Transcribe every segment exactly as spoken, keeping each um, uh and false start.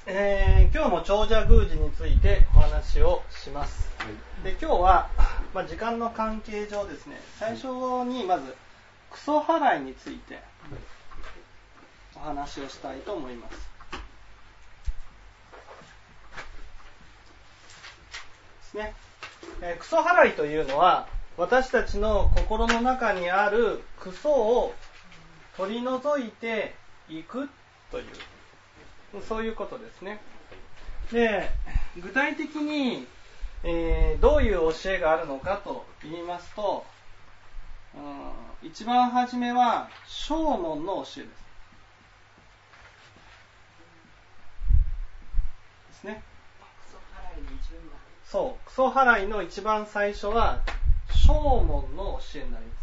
えー、今日も長者宮司についてお話をします。はい、で今日は、まあ、時間の関係上ですね、最初にまずクソ払いについてお話をしたいと思います。ですね。えー、クソ払いというのは私たちの心の中にあるクソを取り除いていくというそういうことですね。で、具体的に、えー、どういう教えがあるのかと言いますと、うん、一番初めは正門の教えです。ですね。そう、クソ払いの一番最初は正門の教えになります。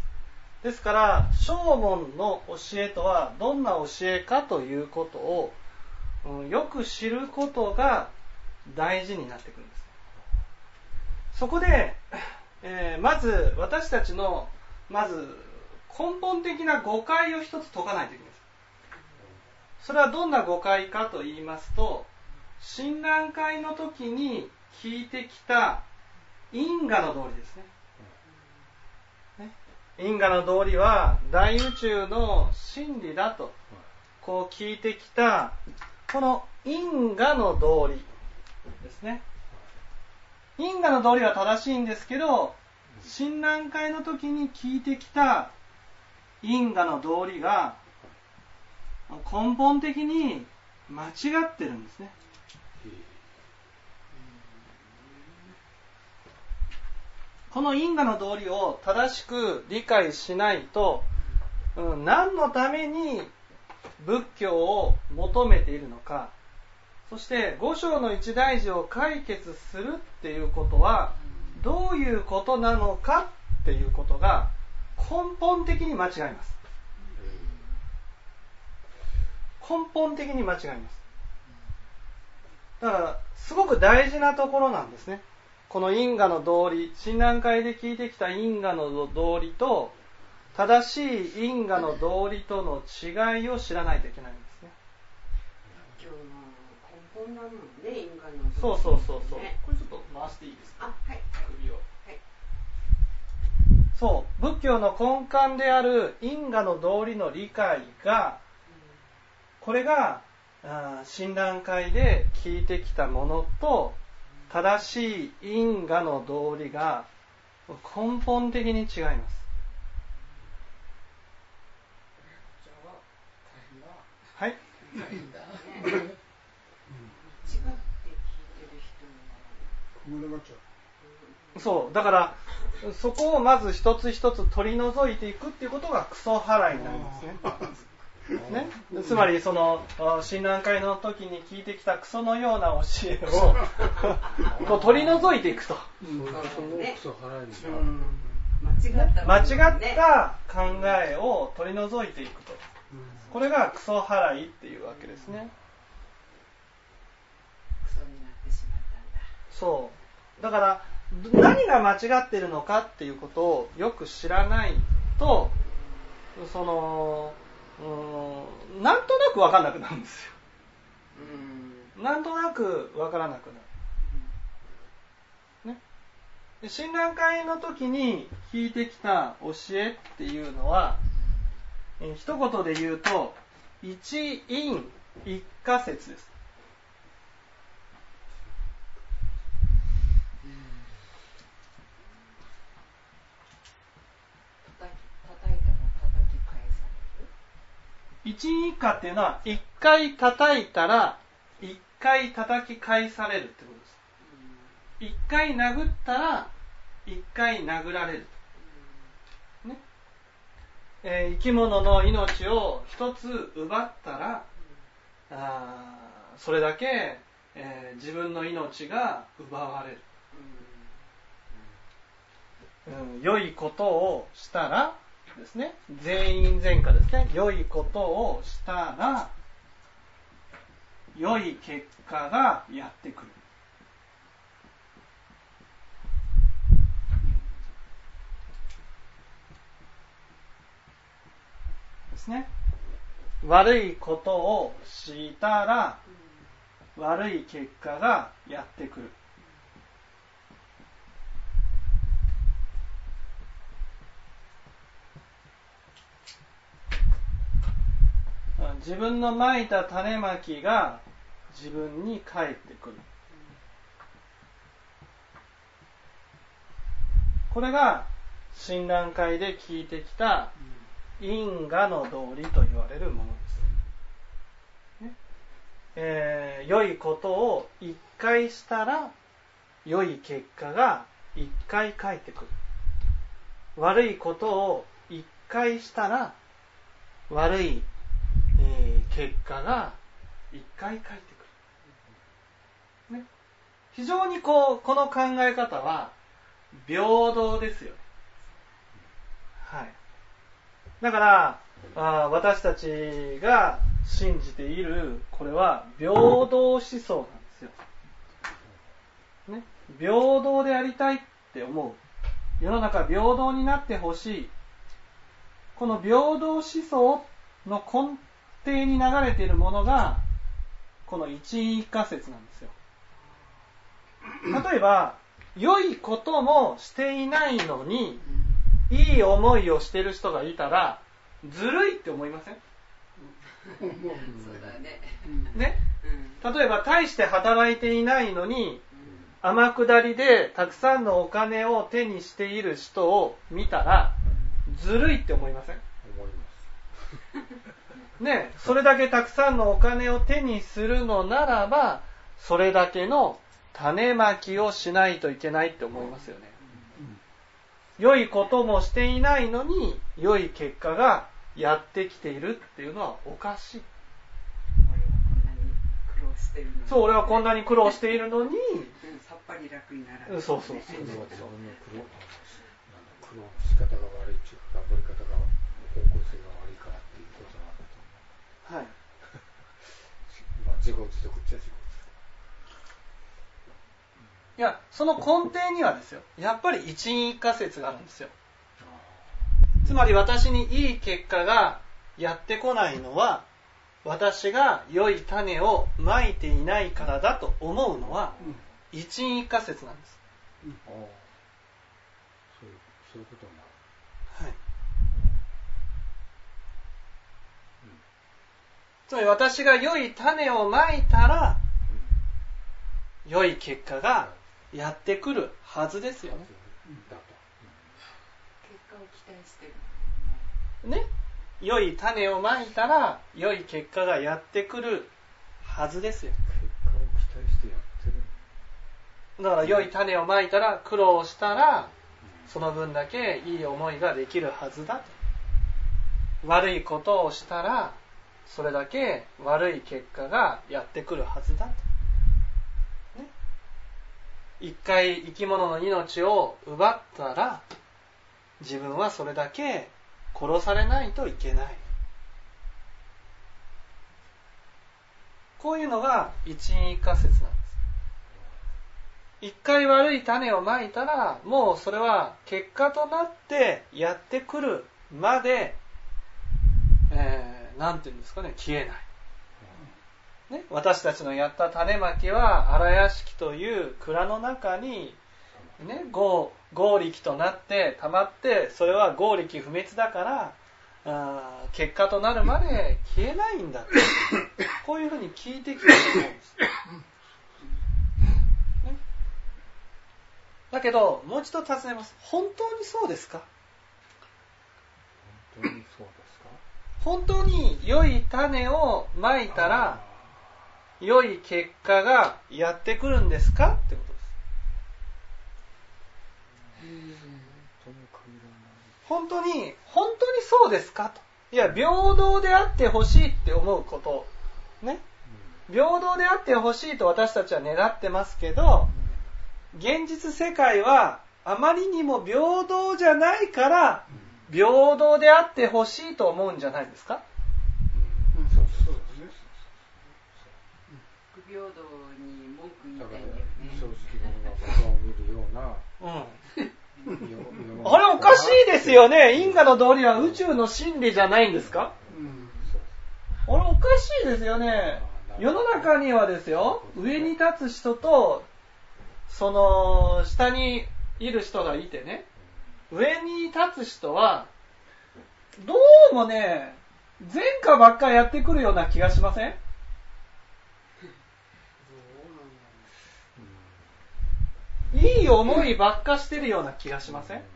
ですから、正門の教えとはどんな教えかということをよく知ることが大事になってくるんです。そこで、えー、まず私たちのまず根本的な誤解を一つ解かないといけないです。それはどんな誤解かと言いますと、親鸞会の時に聞いてきた因果の道理ですね。ね、因果の道理は大宇宙の真理だとこう聞いてきたこの因果の道理ですね。因果の道理は正しいんですけど、親鸞会の時に聞いてきた因果の道理が根本的に間違ってるんですね。この因果の道理を正しく理解しないと、うん、何のために仏教を求めているのか、そして五章の一大事を解決するっていうことはどういうことなのかっていうことが根本的に間違います。根本的に間違います。だからすごく大事なところなんですね。この因果の道理、親鸞会で聞いてきた因果の道理と正しい因果の道理との違いを知らないといけないんですね。 今日の根本なのね、因果の道理、ね。 そうそうそうそう。これちょっと回していいですか。 あ、はい。 首を。 はい。 そう、仏教の根幹である因果の道理の理解が、これが親鸞会で聞いてきたものと正しい因果の道理が根本的に違います。はい。そうだからそこをまず一つ一つ取り除いていくっていうことがクソ払いになりますね。ね、つまりその親鸞会の時に聞いてきたクソのような教えを取り除いていくと、間違った考えを取り除いていくと、これがクソ払いっていうわけですね。そうだから何が間違っているのかっていうことをよく知らないと、そのうーんなんとなく分かんなくなるんですよ。うんなんとなく分からなくなる、ね、で親鸞会の時に聞いてきた教えっていうのは、えー、一言で言うと一因一果説です。一因一果っていうのは一回叩いたら一回叩き返されるってことです。一回殴ったら一回殴られる、ねえー、生き物の命を一つ奪ったらあそれだけ、えー、自分の命が奪われる、うん、良いことをしたらですね、全員全果ですね、良いことをしたら良い結果がやってくるですね。悪いことをしたら悪い結果がやってくる。自分のまいた種まきが自分に返ってくる。これが親鸞会で聞いてきた因果の道理と言われるものです、ねえー、良いことを一回したら良い結果が一回返ってくる。悪いことを一回したら悪い、えー、結果が一回返ってくる、ね、非常にこうこの考え方は平等ですよね。はい。だからあ私たちが信じているこれは平等思想なんですよ。ね、平等でありたいって思う。世の中平等になってほしい。この平等思想の根底に流れているものがこの一因一果説なんですよ。例えば良いこともしていないのにいい思いをしている人がいたらずるいって思いません？ そうだね。 ね、例えば大して働いていないのに天下りでたくさんのお金を手にしている人を見たらずるいって思いません？ 思いますね、それだけたくさんのお金を手にするのならばそれだけの種まきをしないといけないって思いますよね。良いこともしていないのに良い結果がやってきているっていうのはおかしい。そう、俺はこんなに苦労しているのに、 うん、さっぱり楽にならない。 そうそうそう。 自分の苦労、苦労の仕方が悪いっていうか、頑張り方が方向性が悪いからっていうことなんだと思う。 はい。 まあ自業自得っちゃ自業自得。 いや、その根底にはですよ、やっぱり一因一果説があるんですよ。つまり私にいい結果がやってこないのは、私が良い種をまいていないからだと思うのは、一因一果説なんです。 うん、ああ、そういう、そういうことになる。 はい。うん、つまり私が良い種をまいたら、うん、良い結果がやってくるはずですよね。 だと、結果を期待してるね。良い種をまいたら良い結果がやってくるはずですよ。 結果を期待してやってる。 だから良い種をまいたら苦労したらその分だけいい思いができるはずだと。悪いことをしたらそれだけ悪い結果がやってくるはずだと。ね、一回生き物の命を奪ったら自分はそれだけ殺されないといけない。こういうのが一因一果説なんです。一回悪い種をまいたらもうそれは結果となってやってくるまで、えー、なんていうんですかね、消えない、ね、私たちのやった種まきは荒屋敷という蔵の中にね、合力となって溜まってそれは合力不滅だからあ結果となるまで消えないんだこういうふうに聞いてきたと思うんです、ね、だけどもう一度尋ねます。本当にそうですか？ 本当にそうですか？ 本当に良い種をまいたら良い結果がやってくるんですかってことです。本当に本当にそうですかと。いや平等であってほしいって思うことね、平等であってほしいと私たちは願ってますけど、現実世界はあまりにも平等じゃないから平等であってほしいと思うんじゃないですか？ うん、そうそうですね。 不平等に文句言いたいんだよね。 正直者がバカを見るような、 うんあれおかしいですよね。因果の道理は宇宙の真理じゃないんですか？うん、あれおかしいですよね。 な世の中にはですよ、上に立つ人とその下にいる人がいてね、上に立つ人はどうもね、前科ばっかりやってくるような気がしません？いい思いばっかしてるような気がしません？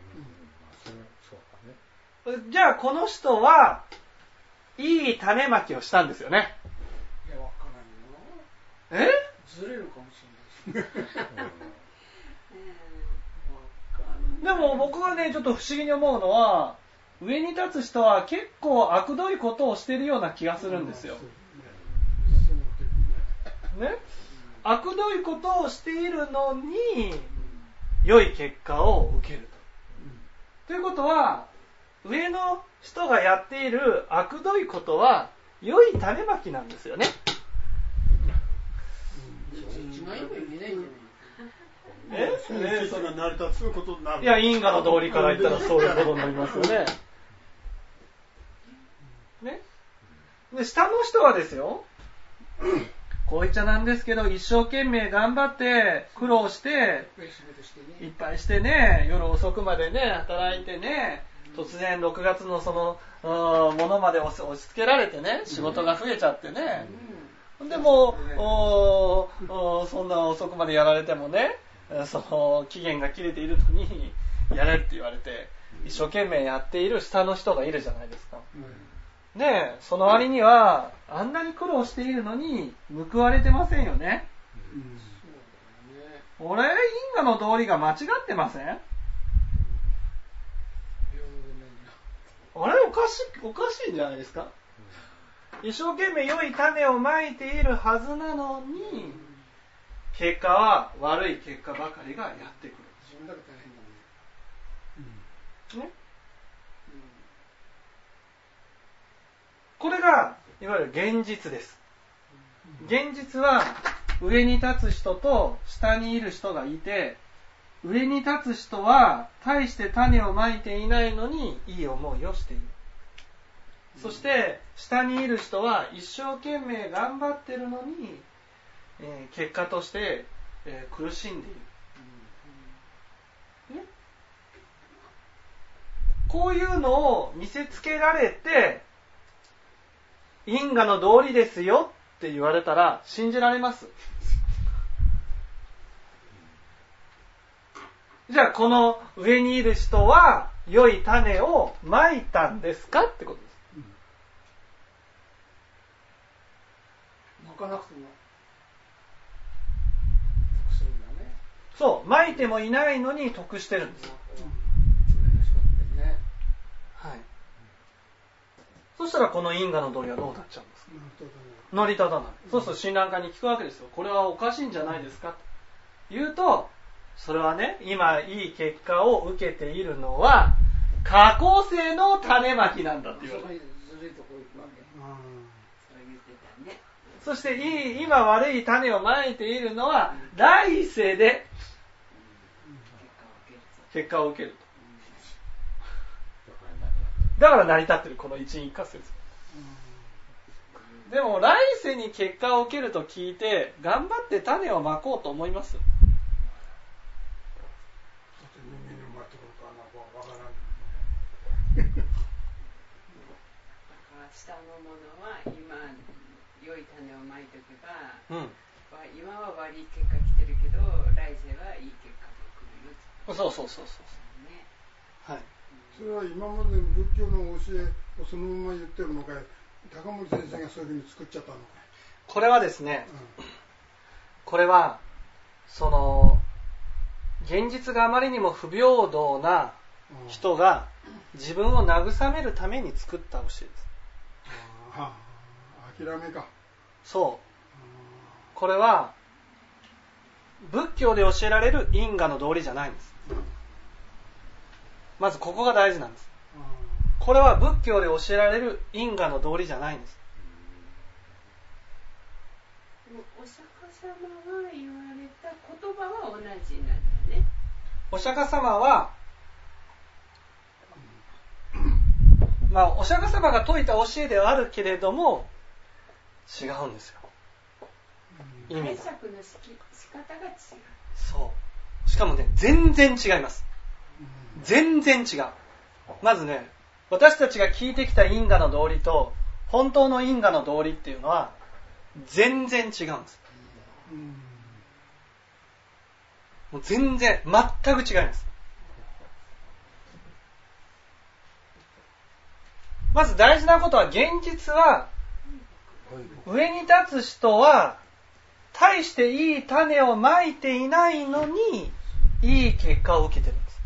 じゃあこの人はいい種まきをしたんですよね。 いや、わからんよ。 え？ ずれるかもしれないですね。 でも僕はね、ちょっと不思議に思うのは、上に立つ人は結構悪どいことをしてるような気がするんですよ。ね？悪どいことをしているのに良い結果を受けると。ということは、上の人がやっている悪どいことは良い種まきなんですよね。え？ えそれが成り立つことになる。 いや、因果の道理から言ったらそういうことになりますよね。ね？で、下の人はですよ、こう言っちゃなんですけど、一生懸命頑張って苦労していっぱいしてね、夜遅くまでね働いてね、突然ろくがつのそのものまで押し付けられてね、仕事が増えちゃってね、でもおおそんな遅くまでやられてもね、その期限が切れているのにやれって言われて一生懸命やっている下の人がいるじゃないですか。ねえ、その割にはあんなに苦労しているのに報われてませんよね。うん、俺、因果の道理が間違ってません？あれおかしい、おかしいんじゃないですか？一生懸命良い種をまいているはずなのに、結果は悪い結果ばかりがやってくる。 自分だけ大変だもんね。 ね？これがいわゆる現実です。現実は上に立つ人と下にいる人がいて、上に立つ人は大して種をまいていないのにいい思いをしている。そして下にいる人は一生懸命頑張ってるのに、えー、結果として、えー、苦しんでいる、ね、こういうのを見せつけられて、因果の道理ですよって言われたら信じられます？じゃあこの上にいる人は良い種をまいたんですかってことです。 まかなくても得するんだね。 そう、まいてもいないのに得してるんです。 うん、ね、 はい。そしたらこの因果の道理はどうなっちゃうんですか？成り立たない。そうすると親鸞家に聞くわけですよ。これはおかしいんじゃないですかと言うと、それはね、今いい結果を受けているのは過去世の種まきなんだって言われる。そしていい今悪い種をまいているのは来世で結果を受けると。だから成り立ってるこの一因一果説。でも来世に結果を受けると聞いて頑張って種をまこうと思います？ 下のものは今良い種をまいておけば、うん、今は悪い結果来てるけど来世はいい結果が来るよ。 そうそうそうそう、ね、はい。 それは今までの仏教の教えをそのまま言ってるのかい、高森先生がそういうふうに作っちゃったのかい。 これはですね、うん、これはその現実があまりにも不平等な人が自分を慰めるために作った教えです。 ああ、諦めか。 そう。これは仏教で教えられる因果の道理じゃないんです。まずここが大事なんです。これは仏教で教えられる因果の道理じゃないんです。 お釈迦様が言われた言葉は同じなんだね。 お釈迦様は、まあお釈迦様が説いた教えではあるけれども違うんですよ。 意味が。 解釈の仕方が違う。 そう。しかもね、全然違います。全然違う。まずね、私たちが聞いてきた因果の道理と本当の因果の道理っていうのは全然違うんです。もう全然全く違います。まず大事なことは、現実は上に立つ人は大していい種をまいていないのにいい結果を受けてるんです。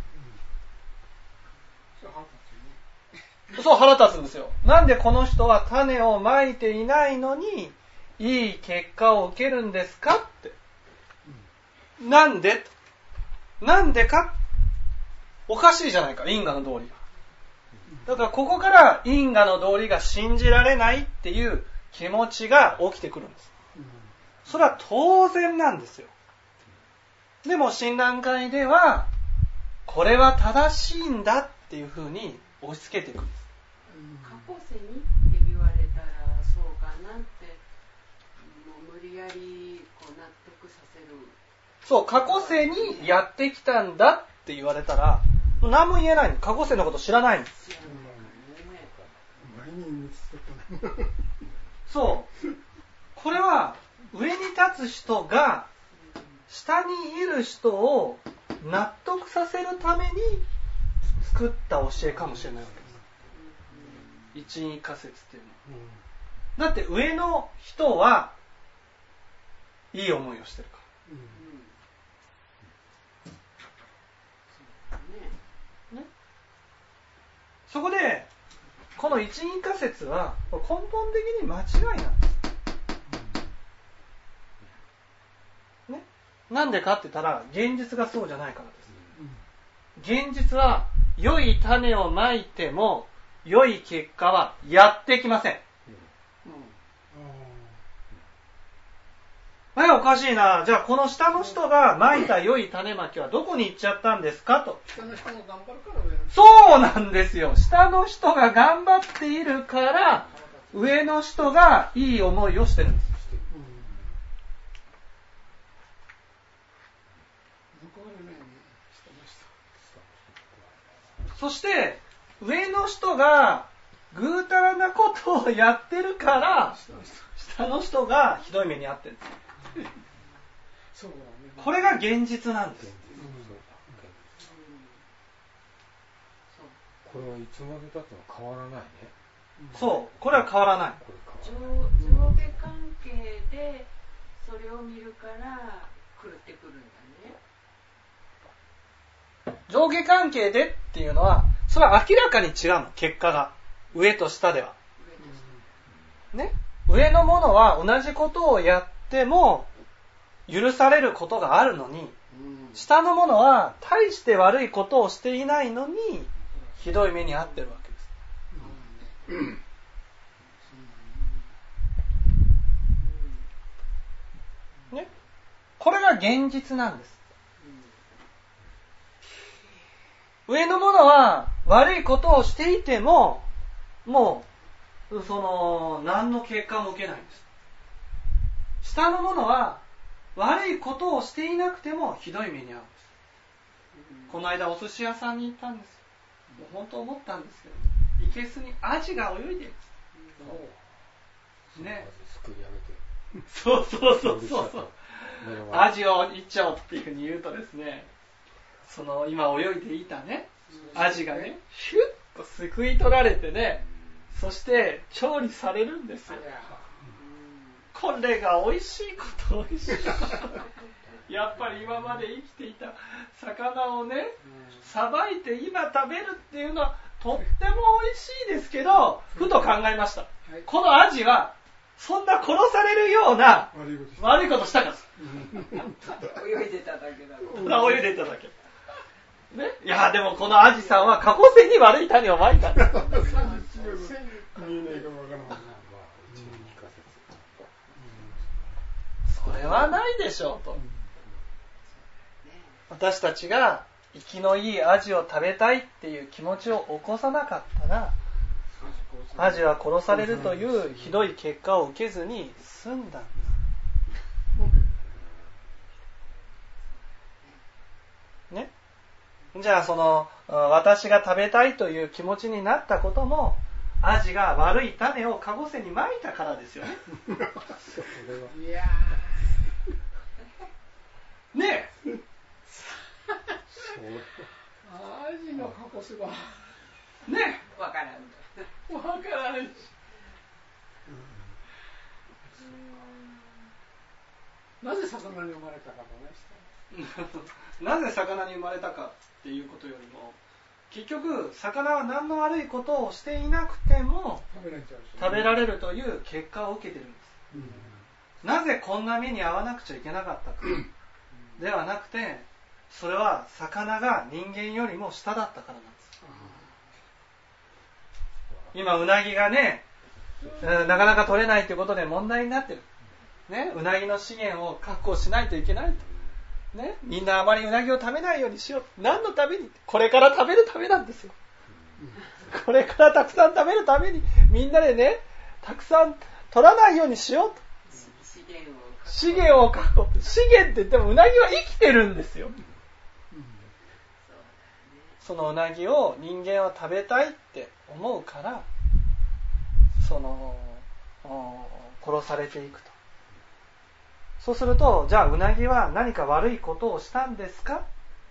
そう、腹立つんですよ。なんでこの人は種をまいていないのにいい結果を受けるんですかって。なんでなんでか、おかしいじゃないか、因果の道理が。だからここから因果の道理が信じられないっていう気持ちが起きてくるんです。それは当然なんですよ。でも診断会ではこれは正しいんだっていうふうに押し付けていくんです。 過去世にって言われたらそうかなって、もう無理やりこう納得させる。 そう、過去世にやってきたんだって言われたらもう何も言えないの。過去世のこと知らないんです。そう、これは上に立つ人が下にいる人を納得させるために作った教えかもしれないわけです。一因仮説っていうのは。だって上の人はいい思いをしてるから、ね、そこでこの一因仮説は根本的に間違いなんです。ね、なんでかって言ったら現実がそうじゃないからです。現実は良い種をまいても良い結果はやってきません。え、おかしいな。じゃあこの下の人がまいた良い種まきはどこに行っちゃったんですかと。 下の人も頑張るから上の人。 そうなんですよ。下の人が頑張っているから上の人がいい思いをしてるんです。そして上の人がぐうたらなことをやってるから下の人がひどい目に遭ってるんです。これが現実なんです。 これはいつまでたっても変わらないね。 そう、これは変わらない。 上, 上下関係でそれを見るから狂ってくるんだね。 上下関係でっていうのはそれは明らかに違うの、結果が上と下では、ね、上のものは同じことをやっても許されることがあるのに、下のものは大して悪いことをしていないのにひどい目に遭ってるわけです。ね、これが現実なんです。上のものは悪いことをしていてももうその何の結果も受けないんです。下のものは悪いことをしていなくてもひどい目に遭うんです。この間お寿司屋さんに行ったんですよ。もう本当思ったんですけど、生けすにアジが泳いでるんです。ね。 すくい上げて。 そうそうそうそうそう。アジを一丁っていうふうに言うとですね、その今泳いでいたね、アジがね、ヒュッとすくい取られてね、そして調理されるんですよ。これが美味しいこと美味しいことやっぱり今まで生きていた魚をねさばいて今食べるっていうのはとっても美味しいですけど、ふと考えました。このアジはそんな殺されるような悪いことしたか泳いでただけだろ。 ただ泳いでただけね、いやでもこのアジさんは過去世に悪い種をまいたんです。 見えないかもわからない。 それはないでしょうと。私たちが生きのいいアジを食べたいっていう気持ちを起こさなかったら、アジは殺されるというひどい結果を受けずに済んだんです。 じゃあその私が食べたいという気持ちになったこともアジが悪い種をカゴセにまいたからですよね。 いやねえ。 アジのカゴセはねえ。わからん。 わからんし。なぜ魚に生まれたかとね。 なぜ魚に生まれたかっていうことよりも、結局魚は何の悪いことをしていなくても食べられるという結果を受けてるんです、うん、なぜこんな目に遭わなくちゃいけなかったか、うん、ではなくて、それは魚が人間よりも下だったからなんです、うん、今うなぎがね、なかなか取れないということで問題になってる、ね、うなぎの資源を確保しないといけないとね、みんなあまりうなぎを食べないようにしよう。何のために？これから食べるためなんですよ。これからたくさん食べるためにみんなでね、たくさん取らないようにしようと。資源を確保。資源って言ってもうなぎは生きてるんですよ。そのうなぎを人間は食べたいって思うから、その殺されていくと。そうすると、じゃあうなぎは何か悪いことをしたんですか？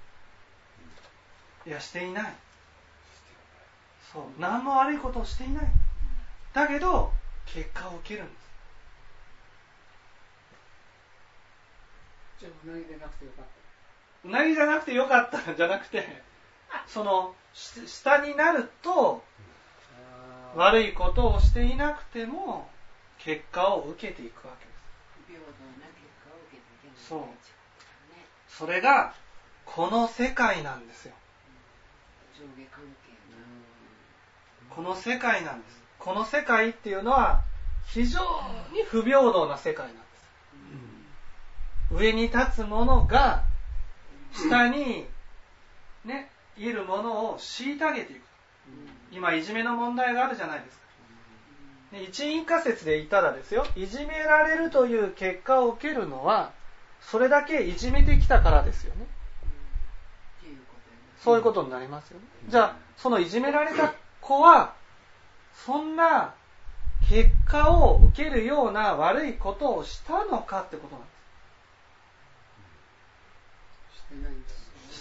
いや、していない。そう、何も悪いことをしていない。だけど結果を受けるんです。 じゃあうなぎでなくてよかった。 うなぎじゃなくてよかったんじゃなくて、その下になると悪いことをしていなくても結果を受けていくわけです。そう、それがこの世界なんですよ。 上下関係な。 この世界なんです。この世界っていうのは非常に不平等な世界なんです。上に立つ者が下にね、いるものを虐げていく。今いじめの問題があるじゃないですか。一因仮説で言ったらですよ、いじめられるという結果を受けるのはそれだけいじめてきたからですよね。そういうことになりますよね。じゃあそのいじめられた子はそんな結果を受けるような悪いことをしたのかってことなんです。 してないんです。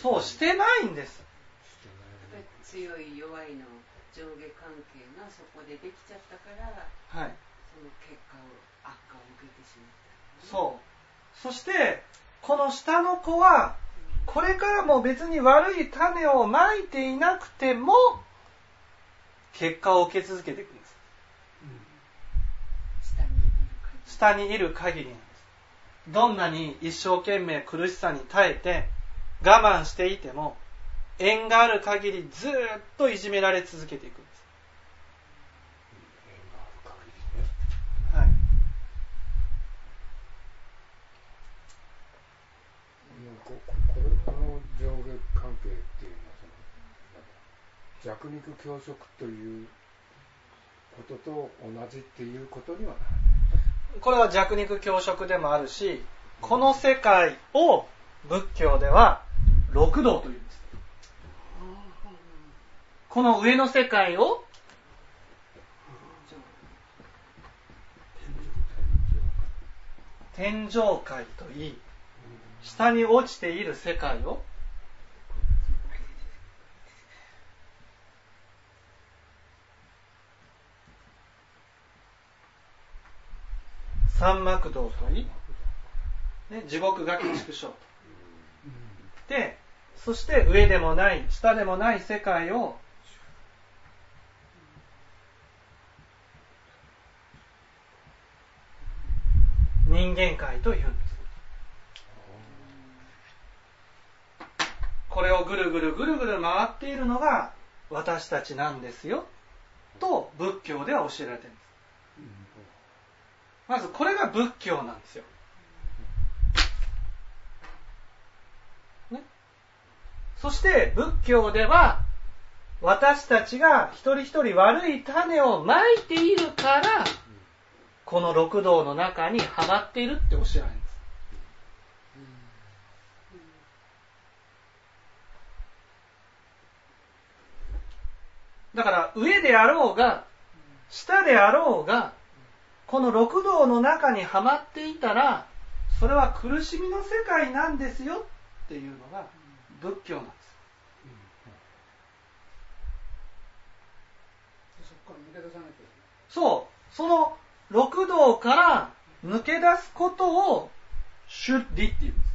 そう、してないんです。 強い弱いの上下関係がそこでできちゃったから、 はい、 その結果を悪化を受けてしまった、ね、 そう。そしてこの下の子はこれからも別に悪い種をまいていなくても結果を受け続けていくんです、うん、下にいる限りなんです。どんなに一生懸命苦しさに耐えて我慢していても縁がある限りずっといじめられ続けていくんです。はい。 これの上下関係っていうのはその弱肉強食ということと同じっていうことにはならない。 これは弱肉強食でもあるし、この世界を仏教では六道というんです。この上の世界を天上界といい、下に落ちている世界を三幕道といい、ね、地獄餓鬼畜生で、そして上でもない下でもない世界を人間界というんです。これをぐるぐるぐるぐる回っているのが私たちなんですよと仏教では教えられているんです。まずこれが仏教なんですよ、ね、そして仏教では私たちが一人一人悪い種をまいているからこの六道の中にはまっているって教えられるんです。 だから上であろうが下であろうが、この六道の中にはまっていたら、それは苦しみの世界なんですよっていうのが仏教なんです。 そこから抜け出さなきゃいけない。 そう、その六道から抜け出すことをシュッディっていうんです。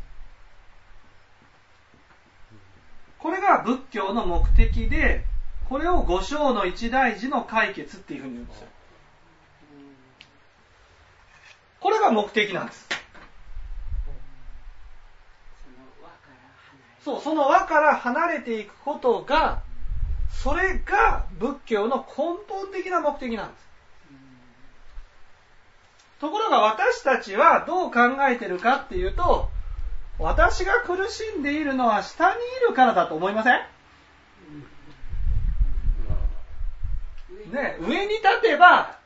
これが仏教の目的で、これを五章の一大事の解決っていうふうに言うんですよ。これが目的なんです。そう、その輪から離れていくことが、それが仏教の根本的な目的なんです。ところが私たちはどう考えてるかっていうと、私が苦しんでいるのは下にいるからだと思いません？ね、上に立てば、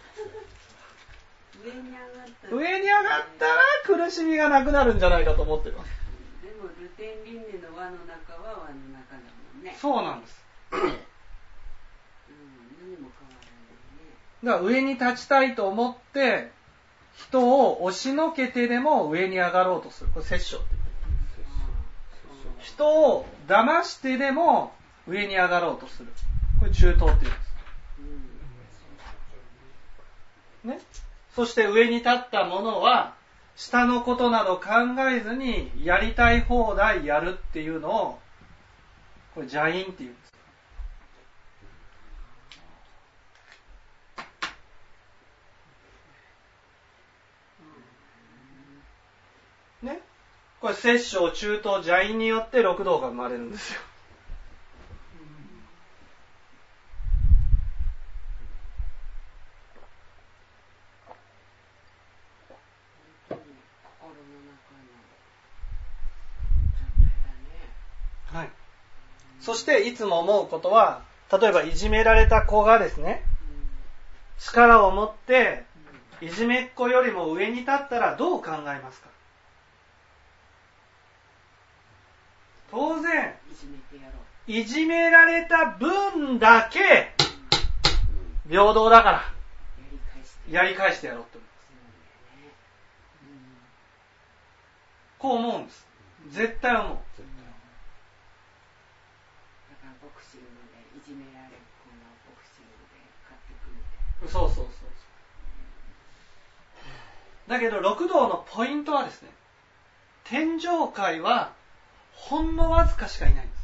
上に上がったら苦しみがなくなるんじゃないかと思っています。 でもルテン輪廻の輪の中は輪の中だもんね。 そうなんです。 うん、何も変わらないね。 だから上に立ちたいと思って人を押しのけてでも上に上がろうとする。これ摂政って言う。人を騙してでも上に上がろうとする。これ中道って言うんです。ね、そして上に立った者は下のことなど考えずにやりたい放題やるっていうのをこれ邪因って言うんです。ね、これ摂政中道邪因によって六道が生まれるんですよ。はい、そしていつも思うことは、例えばいじめられた子がですね、力を持っていじめっ子よりも上に立ったらどう考えますか？当然いじめられた分だけ平等だからやり返してやろうって思います。こう思うんです。絶対思う。そうそうそうそう。だけど六道のポイントはですね、天上界はほんのわずかしかいないんです。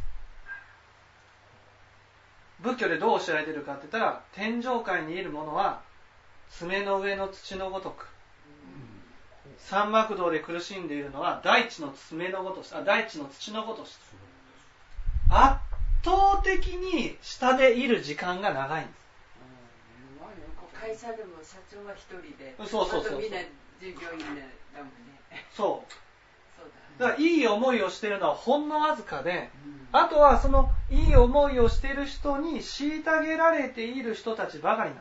仏教でどう教えられているかって言ったら、天上界にいる者は爪の上の土のごとく、三幕道で苦しんでいるのは大地の爪のごとし、あ、大地の土のごとし、圧倒的に下でいる時間が長いんです。 会社でも社長は一人で、 そうそうそうそう、 あとみんな従業員だもんね。 そう。 そうだ。だからいい思いをしているのはほんのわずかで、うん、あとはそのいい思いをしている人に虐げられている人たちばかりなんです。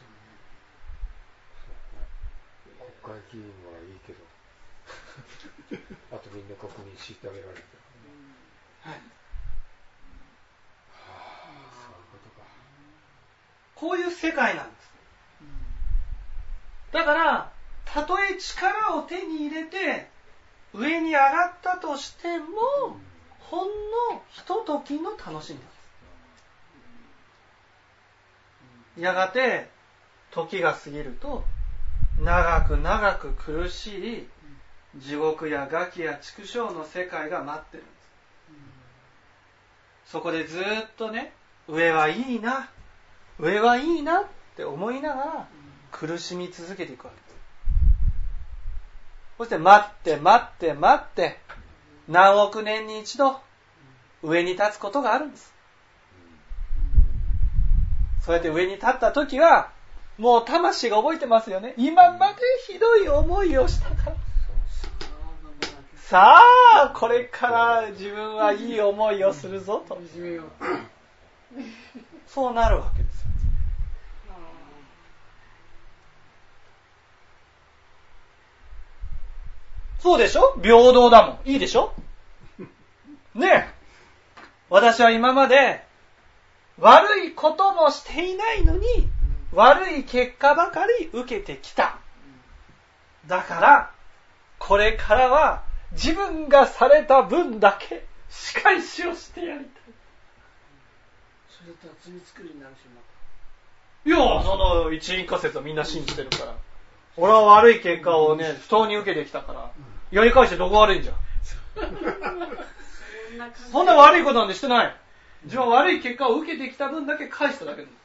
国会議員はいいけど、あとみんな国民虐げられてる。はい。 こういう世界なんです。だから、たとえ力を手に入れて上に上がったとしても、ほんのひとときの楽しみなんです。やがて時が過ぎると、長く長く苦しい地獄や餓鬼や畜生の世界が待ってるんです。そこでずっとね、上はいいな、上はいいなって思いながら苦しみ続けていくわけです。そして待って待って待って何億年に一度上に立つことがあるんです。そうやって上に立った時はもう魂が覚えてますよね。今までひどい思いをしたから、さあこれから自分はいい思いをするぞと、そうなるわけですよ。そうでしょ？平等だもん。いいでしょ？ねえ。私は今まで悪いこともしていないのに、悪い結果ばかり受けてきた。だから、これからは自分がされた分だけ仕返しをしてやりたい。 それとは罪作りになるしまいや、その一因仮説はみんな信じてるから。俺は悪い結果をね、不当に受けてきたから、やり返してどこ悪いんじゃん。そんな悪いことなんてしてない。自分は悪い結果を受けてきた分だけ返しただけなんです。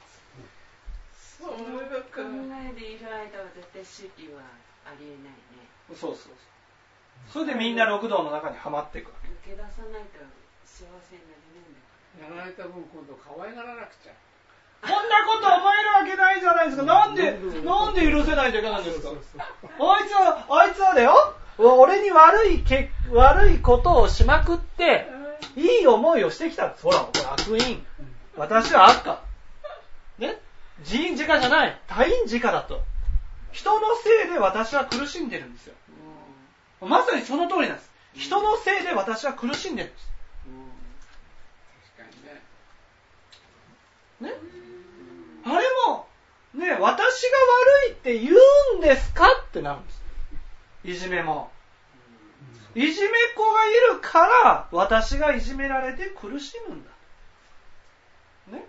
そういう考えでいる間は絶対主義はありえないね。 そうそうそう。それでみんな六道の中にはまっていくわけ。 抜け出さないと幸せになれないんだから。 やられた分今度可愛がらなくちゃ。 こんなこと思えるわけないじゃないですか。なんで、なんで許せないといけないんですか。あいつは、あいつはだよ。俺に悪いけ、悪いことをしまくって、いい思いをしてきたんです。ほら、これ悪因。私は悪か。ね。自因自家じゃない。他因自家だと。人のせいで私は苦しんでるんですよ。まさにその通りなんです。人のせいで私は苦しんでるんです。 確かにね。 ね。あれも、ね、私が悪いって言うんですかってなるんです。いじめも。いじめっ子がいるから、私がいじめられて苦しむんだ。ね。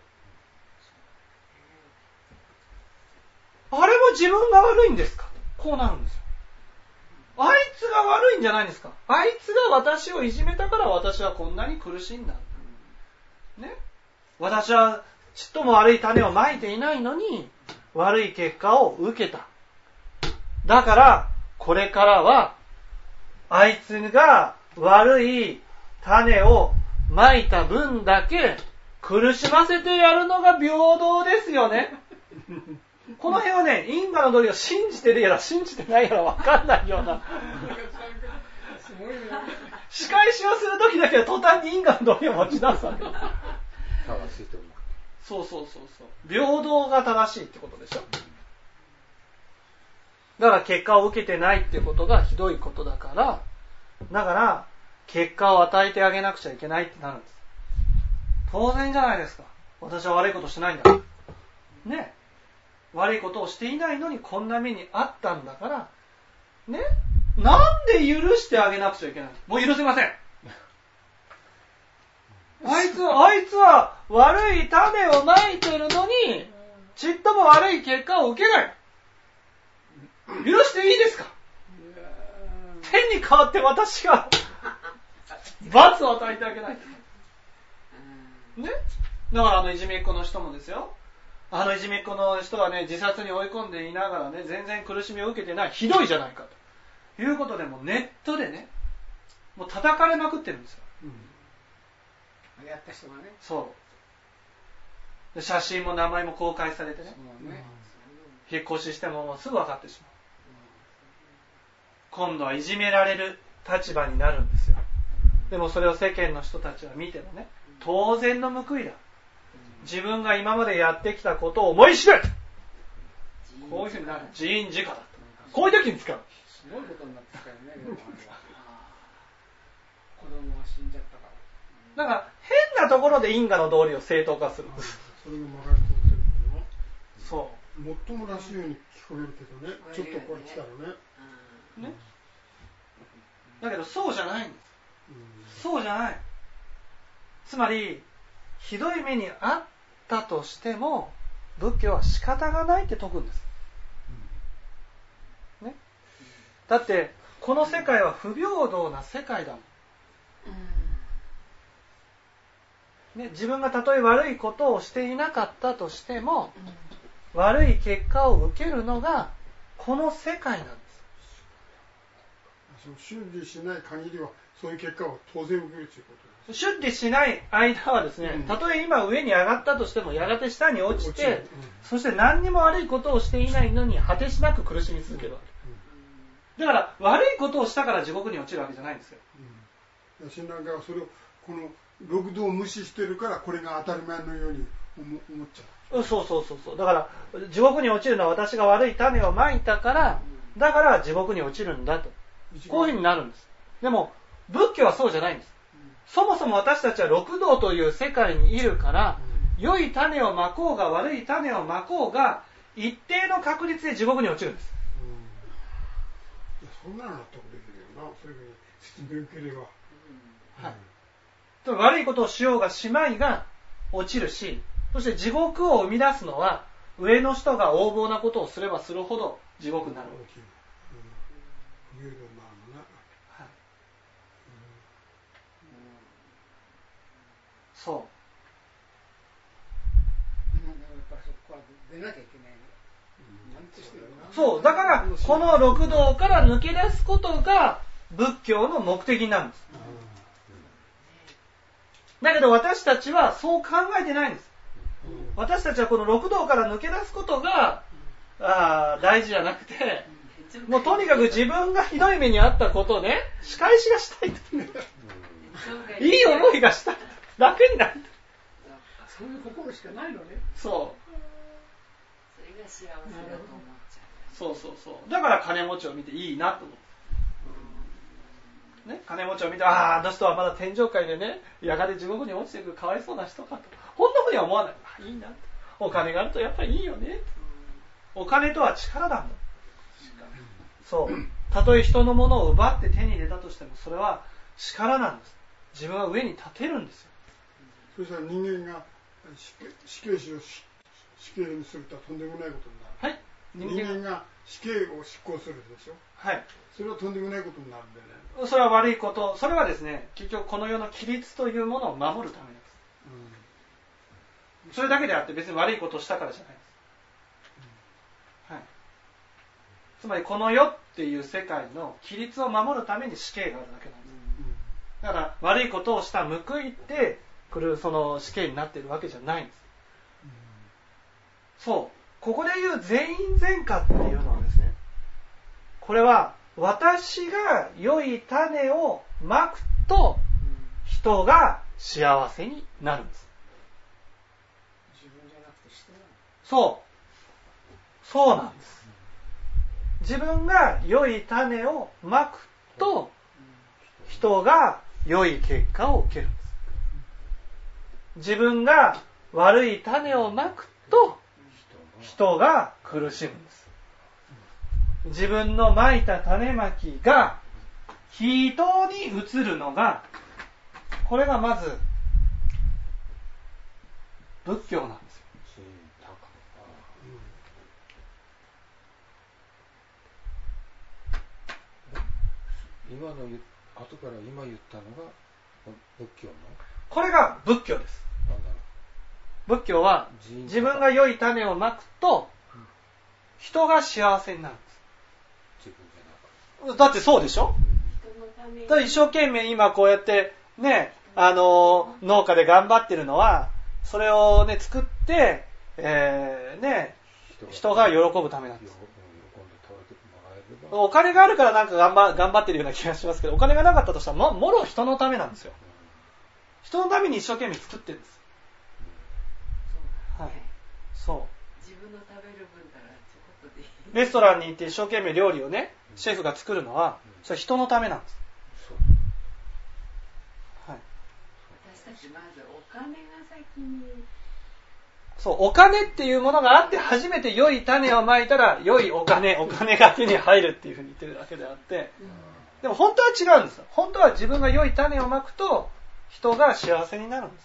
あれも自分が悪いんですか？こうなるんですよ。あいつが悪いんじゃないんですか？あいつが私をいじめたから私はこんなに苦しいんだ。ね。私はちっとも悪い種をまいていないのに悪い結果を受けた。だからこれからはあいつが悪い種をまいた分だけ苦しませてやるのが平等ですよね。この辺はね、因果の道理を信じてるやら信じてないやら分かんないような。仕返しをするときだけは途端に因果の道理を持ち出すわけ。 正しいと思う。 そうそうそうそう。平等が正しいってことでしょ。だから結果を受けてないってことがひどいことだから、だから結果を与えてあげなくちゃいけないってなるんです。当然じゃないですか。私は悪いことしてないんだから。ね。悪いことをしていないのにこんな目にあったんだから、ね。なんで許してあげなくちゃいけない？もう許せません。あいつ、あいつは悪い種をまいてるのに、ちっとも悪い結果を受けない。許していいですか？天に代わって私が罰を与えてあげないと。ね？だからあのいじめっ子の人もですよ。あのいじめっ子の人はね、自殺に追い込んでいながらね、全然苦しみを受けてない。ひどいじゃないかということで、もうネットでね、もう叩かれまくってるんですよ。 うん、やった人がね。 そう。で写真も名前も公開されてね。 そうね。 引っ越ししてももうすぐ分かってしまう。今度はいじめられる立場になるんですよ。でもそれを世間の人たちは見てもね、当然の報いだ。自分が今までやってきたことを思い知れ。こういうふうになる。自因自家だと。こういう時に使う。 すごいことになってきたよね。子供が死んじゃったから。 だから変なところで因果の道理を正当化するんです。 それが曲がり通ってるんだよ。 そう。 もっともらしいように聞こえるけどね。ちょっとこれ来たらね。 ね。だけどそうじゃないんです。そうじゃない。つまりひどい目にあったとしても仏教は仕方がないって説くんです。ね。だってこの世界は不平等な世界だもん。ね、自分がたとえ悪いことをしていなかったとしても、悪い結果を受けるのがこの世界なんです。 瞬時しない限りはそういう結果を当然受けるということです。 瞬時しない間はですね、たとえ今上に上がったとしてもやがて下に落ちて、うん、そして何にも悪いことをしていないのに果てしなく苦しみ続けるわけ。だから悪いことをしたから地獄に落ちるわけじゃないんですよ。 うん、親鸞がそれをこの六道を無視してるからこれが当たり前のように思っちゃう。 そうそうそうそう。だから地獄に落ちるのは私が悪い種をまいたから、だから地獄に落ちるんだと。こういうふうになるんです。でも仏教はそうじゃないんです。そもそも私たちは六道という世界にいるから、 良い種をまこうが悪い種をまこうが一定の確率で地獄に落ちるんです。 うん、いやそんなの納得できるよな、そういうふうに説明受ければ。 はい、悪いことをしようがしまいが落ちるし、そして地獄を生み出すのは上の人が横暴なことをすればするほど地獄になる。 うん、うん、 そう。 やっぱりそこから出なきゃいけない。 そう、だからこの六道から抜け出すことが仏教の目的になるんです。だけど私たちはそう考えてないんです。私たちはこの六道から抜け出すことがあ大事じゃなくて、もうとにかく自分がひどい目に遭ったことをね、仕返しがしたいと。いい思いがしたい。楽になる。 そういう心しかないのね。 そう。 それが幸せだと思っちゃう。 そうそうそう。だから金持ちを見ていいなと思う。ね、金持ちを見て、ああ、あの人はまだ天上界でね、やがて地獄に落ちていくかわいそうな人かと。本当には思わない。あ、いいなと。お金があるとやっぱりいいよね。お金とは力だもん。そう。たとえ人のものを奪って手に入れたとしても、それは力なんです。自分は上に立てるんですよ。 そしたら人間が死刑囚を死刑にするとはとんでもないことになる。 はい。 人間が死刑を執行するでしょ。はい。それはとんでもないことになるんでね。 それは悪いこと。それはですね、結局この世の規律というものを守るためです。うん、それだけであって別に悪いことをしたからじゃないです。うん、はい。つまりこの世っていう世界の規律を守るために死刑があるだけなんです。うん、だから悪いことをした報いって来るその死刑になっているわけじゃないんです。うん、そう。ここで言う全員善果っていうのはですね、これは私が良い種をまくと人が幸せになるんです。 自分じゃなくて人なの。 そう。そうなんです。自分が良い種をまくと人が良い結果を受けるんです。自分が悪い種をまくと人が苦しむんです。自分のまいた種まきが人に移るのが、これがまず仏教なんですよ。 今の後から今言ったのが仏教の？ これが仏教です。仏教は自分が良い種をまくと人が幸せになるんです。だってそうでしょ？だって一生懸命今こうやってね、あの農家で頑張ってるのはそれをね作って、えー、ね人が喜ぶためなんです。お金があるからなんか頑張、頑張ってるような気がしますけど、お金がなかったとしたらも、もろ人のためなんですよ。人のために一生懸命作ってるんです。はい。そう。 自分の食べる分ならちょこっとでいい。 レストランに行って一生懸命料理をね、シェフが作るのは、それは人のためなんです。はい。 私たちまずお金が先に。 そう、お金っていうものがあって初めて良い種をまいたら良いお金、お金が手に入るっていうふうに言ってるだけであって、でも本当は違うんですよ。本当は自分が良い種をまくと人が幸せになるんです。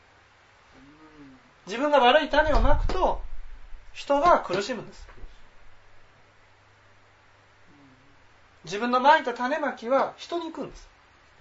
自分が悪い種をまくと人が苦しむんです。自分のまいた種まきは人に行くんです。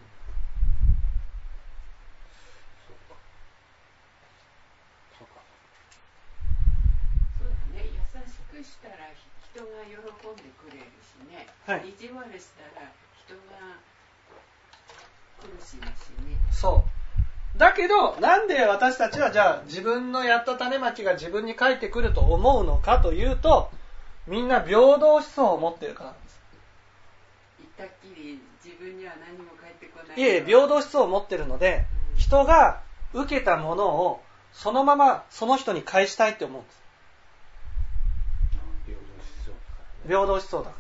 したら人が喜んでくれるしね、 はい、 意地悪したら人が苦しむしね。 そうだけどなんで私たちはじゃあ自分のやった種まきが自分に返ってくると思うのかというと、みんな平等思想を持っているからなんです。 言ったっきり自分には何も返ってこない。 いえ平等思想を持っているので、うん、人が受けたものをそのままその人に返したいって思うんです。平等思想だから。だ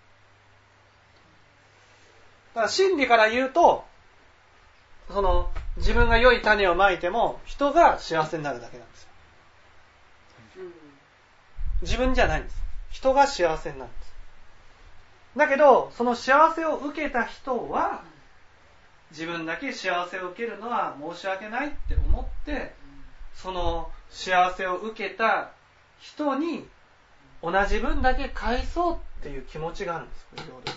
から真理から言うと、その自分が良い種をまいても人が幸せになるだけなんですよ。自分じゃないんです。人が幸せになるんです。だけどその幸せを受けた人は自分だけ幸せを受けるのは申し訳ないって思ってその幸せを受けた人に同じ分だけ返そうっていう気持ちがあるんです。これ要です。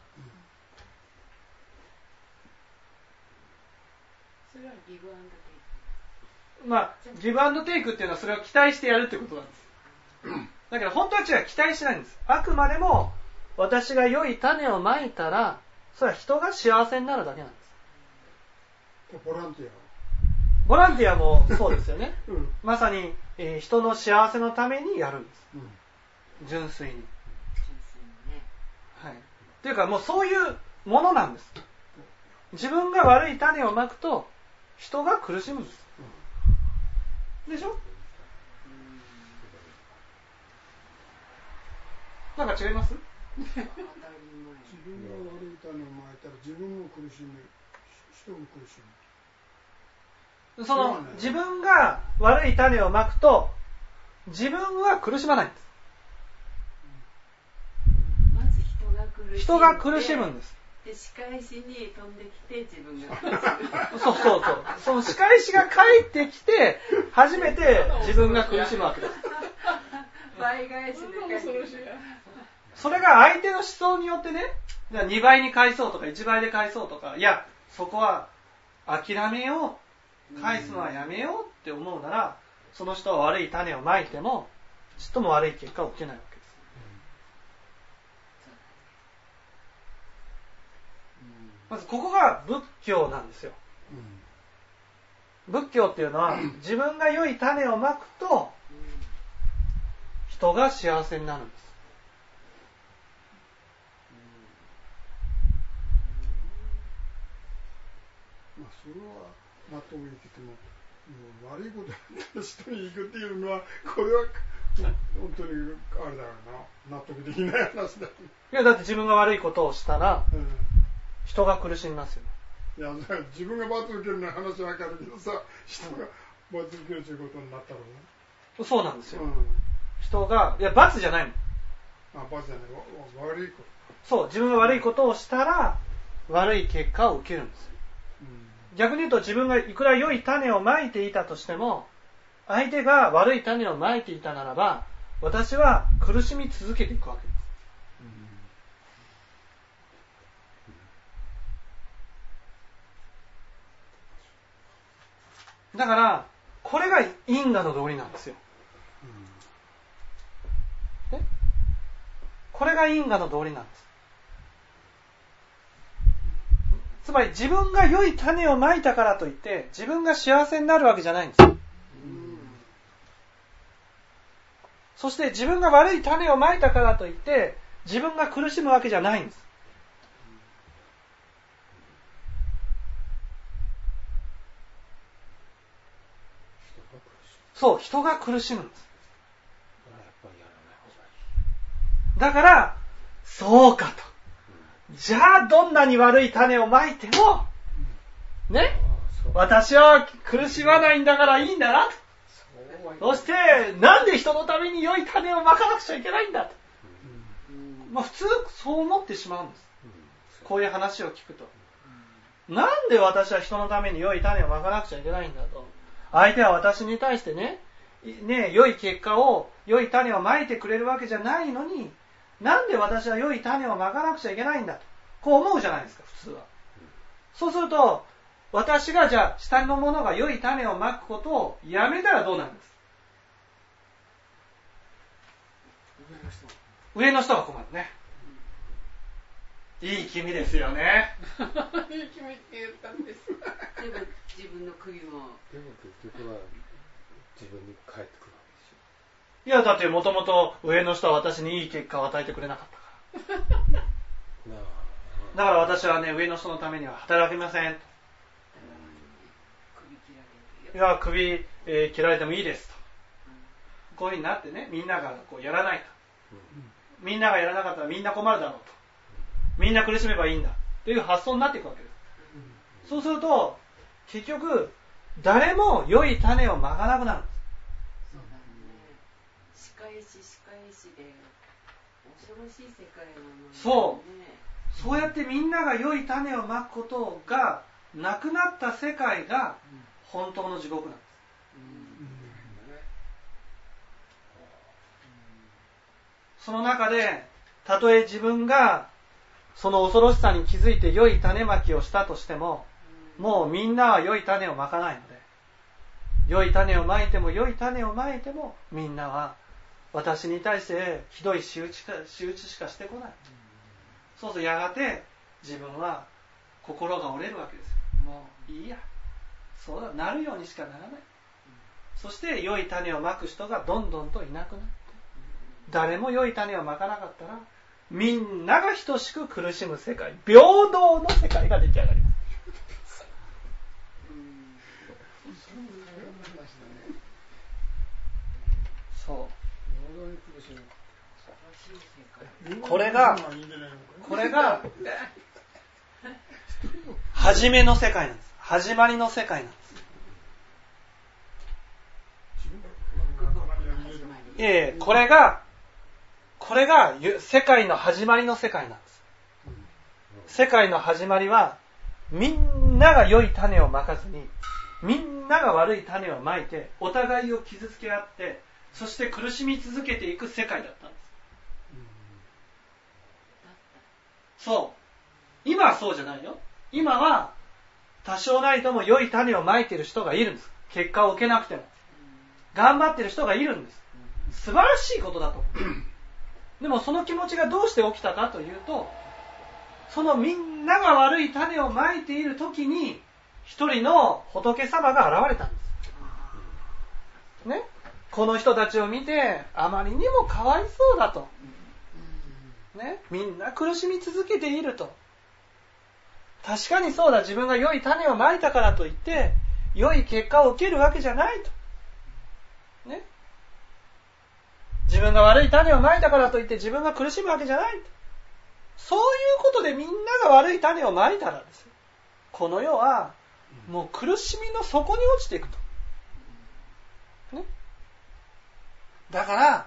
それはギブアンドテイク。 まあギブアンドテイクっていうのはそれを期待してやるってことなんです。だけど本当は違う、期待しないんです。あくまでも私が良い種をまいたらそれは人が幸せになるだけなんです。 ボランティアボランティアもそうですよね、 うん、 まさに、えー、人の幸せのためにやるんです、うん、純粋に、純粋にね、 はい。っていうかもうそういうものなんです。自分が悪い種をまくと人が苦しむんです、うん、でしょ。なんか違います？ 自分が悪い種をまいたら自分も苦しむ、人も苦しむ。その自分が悪い種をまくと自分は苦しまないんです。 まず人が苦しむ。 人が苦しむんです。 で仕返しに飛んできて自分が苦しむ。 そうそうそう。その仕返しが返ってきて初めて自分が苦しむわけです。 倍返しで返す。 それが相手の思想によってね、にばいに返そうとかいちばいで返そうとか、いやそこは諦めよう、返すのはやめようって思うなら、その人は悪い種をまいてもちっとも悪い結果を受けないわけです。まずここが仏教なんですよ。仏教っていうのは自分が良い種をまくと人が幸せになるんです。 まあ、それは納得いくけども、もう悪いことやった人に行くっていうのはこれは本当にあれだからな、納得できない話だ。いやだって自分が悪いことをしたら、 うん、 人が苦しみますよね。 いや自分が罰受けるのは話は分かるけどさ、人が罰受けるということになったらね。 そうなんですよ、うん、 人がいや罰じゃないもん。 あ、罰じゃない、悪いこと。 そう、自分が悪いことをしたら悪い結果を受けるんですよ、うん、逆に言うと自分がいくら良い種をまいていたとしても相手が悪い種をまいていたならば私は苦しみ続けていくわけです、うん、だからこれが因果の道理なんですよ、うん、これが因果の道理なんです。つまり自分が良い種をまいたからといって自分が幸せになるわけじゃないんです、うん、そして自分が悪い種をまいたからといって自分が苦しむわけじゃないんです。そう、人が苦しむんです。だからそうかと、じゃあどんなに悪い種をまいてもね、私は苦しまないんだからいいんだなと。そしてなんで人のために良い種をまかなくちゃいけないんだと、まあ、普通そう思ってしまうんです。こういう話を聞くと、なんで私は人のために良い種をまかなくちゃいけないんだと。相手は私に対してね、ね、良い結果を良い種をまいてくれるわけじゃないのに、なんで私は良い種をまかなくちゃいけないんだと、こう思うじゃないですか普通は。そうすると私がじゃあ下の者が良い種をまくことをやめたらどうなるんです。上の人が困るね。いい気味ですよね。 いい気味って言ったんです。でも自分の首も。 でも結局は自分に返ってくるわけですよ。 いやだってもともと上の人は私にいい結果を与えてくれなかったからだから私はね上の人のためには働きませんと、いや首、えー、切られてもいいですと、こういう風になってね、みんながこうやらないと、みんながやらなかったらみんな困るだろうと、みんな苦しめばいいんだという発想になっていくわけです。そうすると結局誰も良い種をまかなくなるんです。 そうだね。仕返し仕返しで恐ろしい世界なのね。 そう。そうやってみんなが良い種をまくことがなくなった世界が本当の地獄なんです。その中で、たとえ自分がその恐ろしさに気づいて良い種まきをしたとしても、もうみんなは良い種をまかないので、良い種をまいても良い種をまいてもみんなは私に対してひどい仕打ちか、仕打ちしかしてこない。そうするとやがて自分は心が折れるわけですよ。もういいや、そうだ、なるようにしかならない。そして良い種をまく人がどんどんといなくなって、誰も良い種をまかなかったらみんなが等しく苦しむ世界、平等の世界が出来上がります。そうこれがこれが初めの世界なんです。始まりの世界なんです。いえいえ、これがこれが世界の始まりの世界なんです。世界の始まりはみんなが良い種をまかずに、みんなが悪い種をまいてお互いを傷つけ合って、そして苦しみ続けていく世界だったんです。そう。今はそうじゃないよ。今は多少なりとも良い種をまいている人がいるんです。結果を受けなくても頑張っている人がいるんです。素晴らしいことだと思う。でもその気持ちがどうして起きたかというと、そのみんなが悪い種をまいている時に一人の仏様が現れたんです。ね、この人たちを見てあまりにもかわいそうだと、ね、みんな苦しみ続けていると。確かにそうだ、自分が良い種をまいたからといって良い結果を受けるわけじゃないと、ね、自分が悪い種をまいたからといって自分が苦しむわけじゃないと。そういうことでみんなが悪い種をまいたらですよ、この世はもう苦しみの底に落ちていくと、ね、だから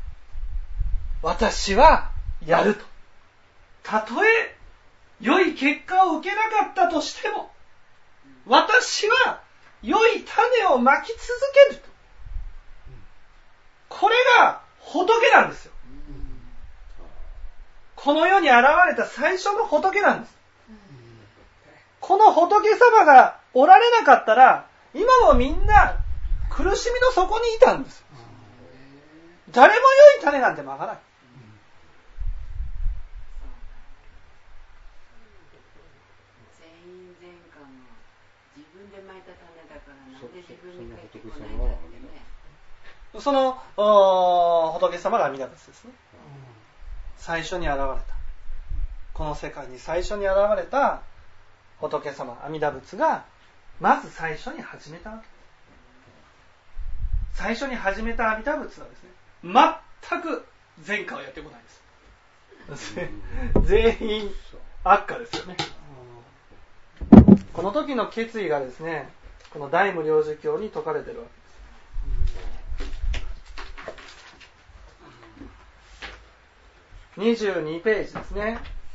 私はやると。たとえ良い結果を受けなかったとしても私は良い種をまき続けると。これが仏なんですよ。この世に現れた最初の仏なんです。この仏様がおられなかったら今もみんな苦しみの底にいたんです。誰も良い種なんてまかない。 全員全巻の自分でまいた種だからなんで自分に返ってこないんだってね。 その仏様が阿弥陀仏ですね。最初に現れた、この世界に最初に現れた仏様阿弥陀仏がまず最初に始めたわけです。最初に始めた阿弥陀仏はですね、全く前科をやってこないです。全員悪化ですよね。この時の決意がですね、この大無量寿経に説かれているわけです。にじゅうにページですね。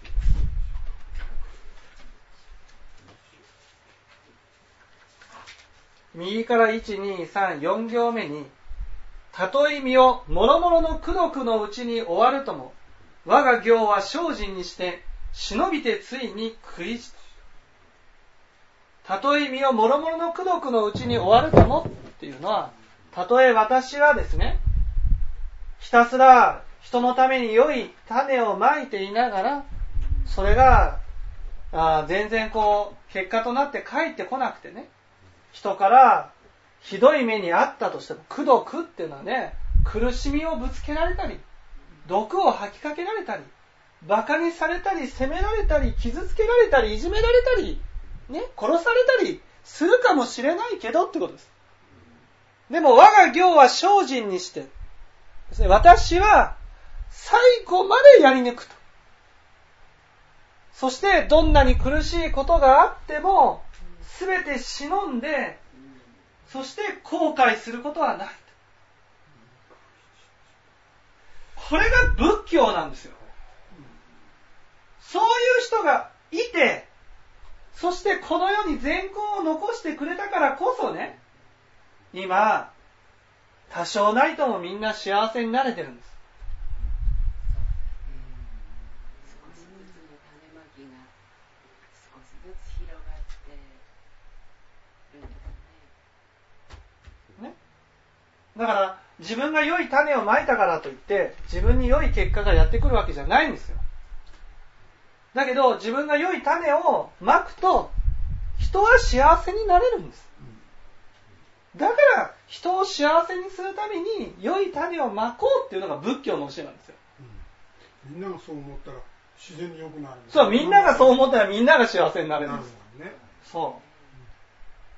右からいち、に、さん、よん行目に、たとえ身を諸々の功徳のうちに終わるとも、我が行は精進にして忍びてついに食いしと。たとえ身を諸々の功徳のうちに終わるともっていうのは、たとえ私はですね、ひたすら人のために良い種をまいていながら、それがあ全然こう結果となって返ってこなくてね、人からひどい目にあったとしても、功徳っていうのはね、苦しみをぶつけられたり、毒を吐きかけられたり、バカにされたり、責められたり、傷つけられたり、いじめられたり、ね、殺されたりするかもしれないけどってことです。でも我が行は精進にしてですね、私は最後までやり抜くと。そしてどんなに苦しいことがあっても、 全て忍んで、そして後悔することはない。これが仏教なんですよ。そういう人がいて、そしてこの世に善行を残してくれたからこそね、今多少なりともみんな幸せになれてるんです。 少しずつの種まきが少しずつ広がってるんですね。 ね。だから自分が良い種をまいたからといって自分に良い結果がやってくるわけじゃないんですよ。だけど自分が良い種をまくと人は幸せになれるんです。だから人を幸せにするために良い種をまこうっていうのが仏教の教えなんですよ。 うん、みんながそう思ったら自然に良くなる。 そう、みんながそう思ったらみんなが幸せになれるんです。 ね、 そう。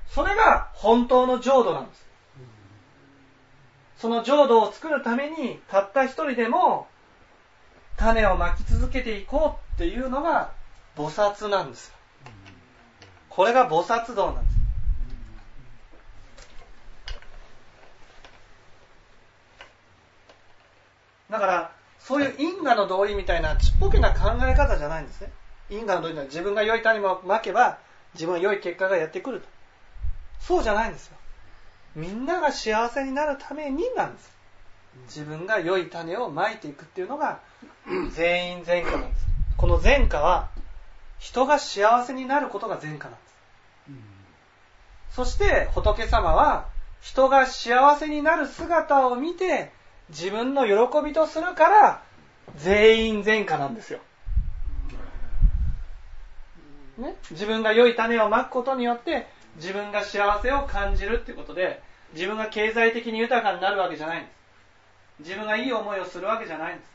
それが本当の浄土なんです。その浄土を作るためにたった一人でも種をまき続けていこうっていうのが菩薩なんですよ。これが菩薩道なんです。だからそういう因果の道理みたいなちっぽけな考え方じゃないんですね。因果の道理は自分が良い種をまけば自分は良い結果がやってくると。そうじゃないんですよ。みんなが幸せになるためになんです。自分が良い種をまいていくっていうのが全員善果なんです。この善果は人が幸せになることが善果なんです。そして仏様は人が幸せになる姿を見て自分の喜びとするから全員善果なんですよ、ね、自分が良い種をまくことによって自分が幸せを感じるってことで自分が経済的に豊かになるわけじゃないんです。自分がいい思いをするわけじゃないんです。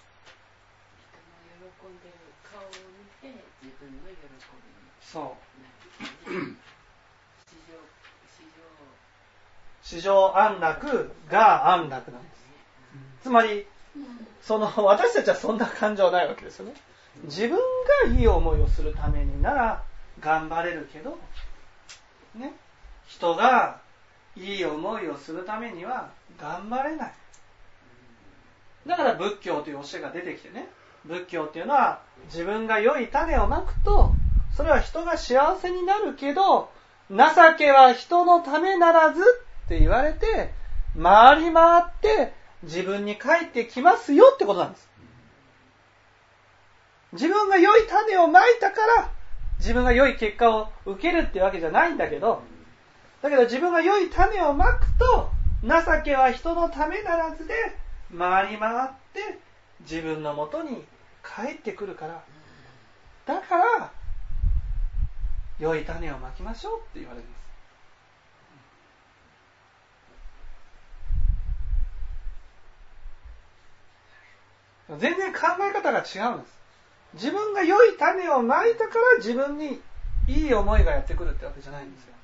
人の喜んでる顔を見て自分の喜びにそうなる。 至上安楽が安楽なんです。つまりその私たちはそんな感情はないわけですよね。自分がいい思いをするためになら頑張れるけど、ね、人がいい思いをするためには頑張れない。だから仏教という教えが出てきてね、仏教っていうのは自分が良い種をまくとそれは人が幸せになるけど、情けは人のためならずって言われて回り回って自分に返ってきますよってことなんです。自分が良い種をまいたから自分が良い結果を受けるってわけじゃないんだけど、だけど自分が良い種をまくと情けは人のためならずで回り回って自分のもとに返ってくるから、だから良い種をまきましょうって言われるんです。全然考え方が違うんです。自分が良い種をまいたから自分にいい思いがやってくるってわけじゃないんですよ。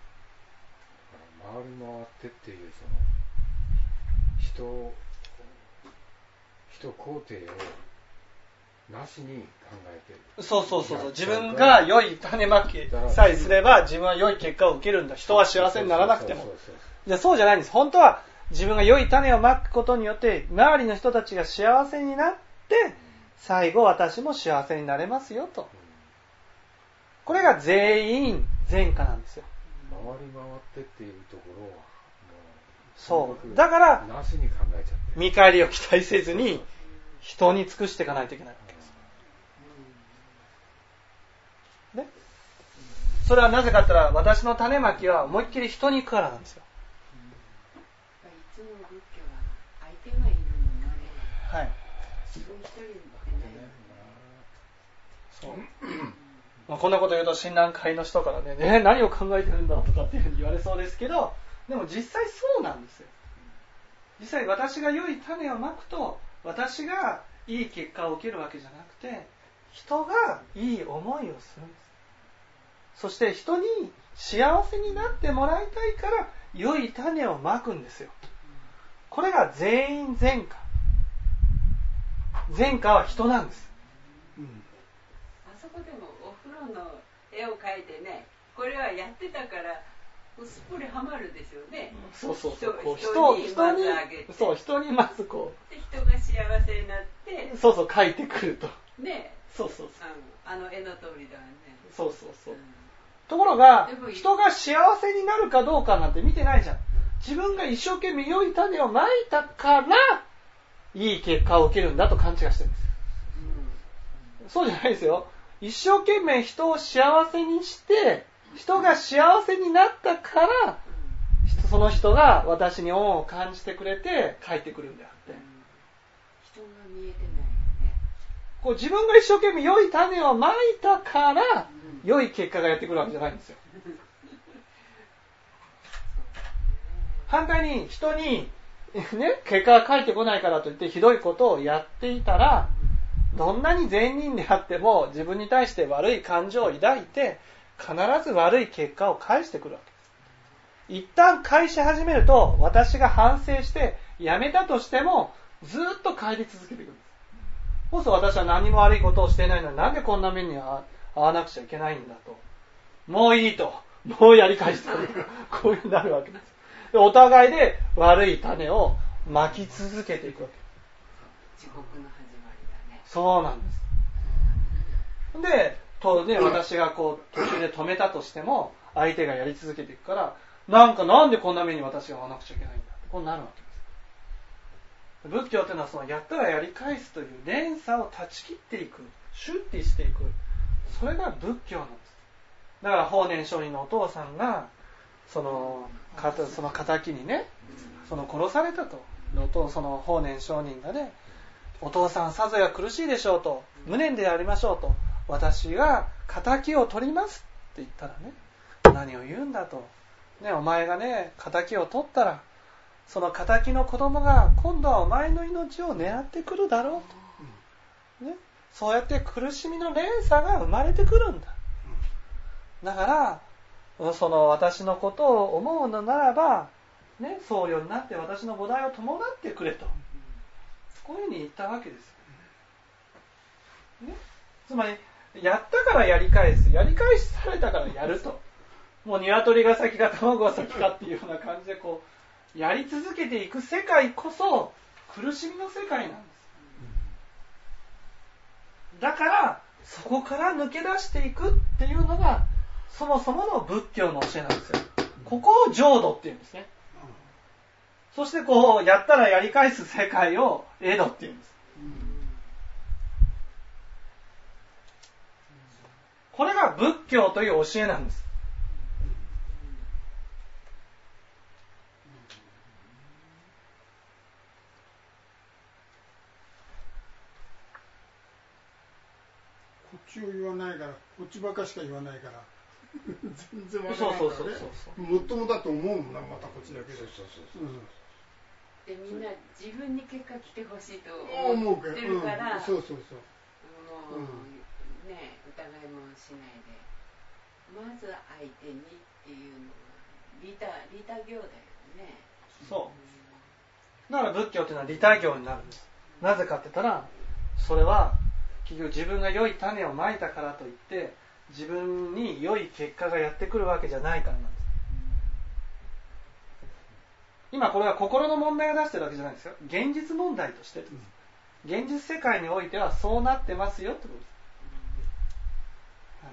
回り回ってっていうその人人肯定をなしに考えてる。 そうそうそうそう。自分が良い種まきさえすれば自分は良い結果を受けるんだ。人は幸せにならなくても。じゃあそうじゃないんです。本当は自分が良い種をまくことによって周りの人たちが幸せになって最後私も幸せになれますよと。これが全員善果なんですよ。 回り回ってっていうところはもうそうだからなしに考えちゃって見返りを期待せずに人に尽くしていかないといけないわけです、ね、それはなぜかというと私の種まきは思いっきり人に行くからなんですよ。 いつも仏教は相手がいるのね。 はい。 自分一人でね。 そう。まあ、こんなこと言うと親鸞会の人からね、ね、何を考えてるんだとかっていうふうに言われそうですけど、でも実際そうなんですよ。実際私が良い種をまくと私がいい結果を受けるわけじゃなくて人がいい思いをするんです。そして人に幸せになってもらいたいから良い種をまくんですよ。これが全員善果。善果は人なんです、うん、 あそこでもお風呂の絵を描いてね、 これはやってたからすっぽりはまるでしょうね。 そうそうそう。こう人人に人にまずあげて、 そう人にまずこうで人が幸せになってうそうそう書いてくると。 ね。 そうそうそう。 あの絵の通りだわね。 そうそうそう。 うん、 ところがでも人が幸せになるかどうかなんて見てないじゃん。自分が一生懸命良い種をまいたからいい結果を受けるんだと勘違いしてるんですよ。うん、そうじゃないですよ。一生懸命人を幸せにして人が幸せになったからその人が私に恩を感じてくれて帰ってくるんであって、 人が見えてないよね。 こう自分が一生懸命良い種をまいたから良い結果がやってくるわけじゃないんですよ。反対に人に、ね、結果が返ってこないからといってひどいことをやっていたらどんなに善人であっても自分に対して悪い感情を抱いて必ず悪い結果を返してくるわけです。一旦返し始めると私が反省してやめたとしてもずっと返り続けていくんです。そうすると私は何も悪いことをしていないのになんでこんな目に遭わなくちゃいけないんだと。もういいと。もうやり返してくると。こういうふうになるわけです。でお互いで悪い種をまき続けていくわけ。 地獄の始まりだね。 そうなんです。で、とね、私がこう途中で止めたとしても相手がやり続けていくからなんかなんでこんな目に私が遭わなくちゃいけないんだってこうなるわけです。仏教というのはそのやったらやり返すという連鎖を断ち切っていく、シュッてしていく、それが仏教なんです。だから法然上人のお父さんがそのその仇にね、その殺されたと。その法然上人がね、お父さんさぞや苦しいでしょうと、無念でやりましょうと、私が仇を取りますって言ったらね、何を言うんだと、ね、お前がね仇を取ったらその仇の子供が今度はお前の命を狙ってくるだろうと、ね、そうやって苦しみの連鎖が生まれてくるんだ。だからその私のことを思うのならば、ね、僧侶になって私の菩提を伴ってくれと、こういうふうに言ったわけですよ、ね、つまりやったからやり返す、やり返されたからやると、もう鶏が先か卵が先かっていうような感じでこうやり続けていく世界こそ苦しみの世界なんです。だからそこから抜け出していくっていうのがそもそもの仏教の教えなんですよ。ここを浄土っていうんですね。そしてこうやったらやり返す世界を江戸っていうんです。これが仏教という教えなんです。 こっちを言わないから、こっちばっかしか言わないから全然わからないからね。そうそうそうそう。もっともだと思うもんな、またこっちだけで。そうそうそうそう。うんでみんな自分に結果来てほしいと思ってるから、 うん、そうそうそう。 もう、うん、ね疑いもしないで、まず相手にっていうのが利他利他行だよね。 そう。だから仏教というのは利他行になるんです。なぜかって言ったら、それは結局自分が良い種をまいたからといって自分に良い結果がやってくるわけじゃないからなんです。今これは心の問題を出してるわけじゃないですよ。現実問題としてです。現実世界においてはそうなってますよってことです。はい、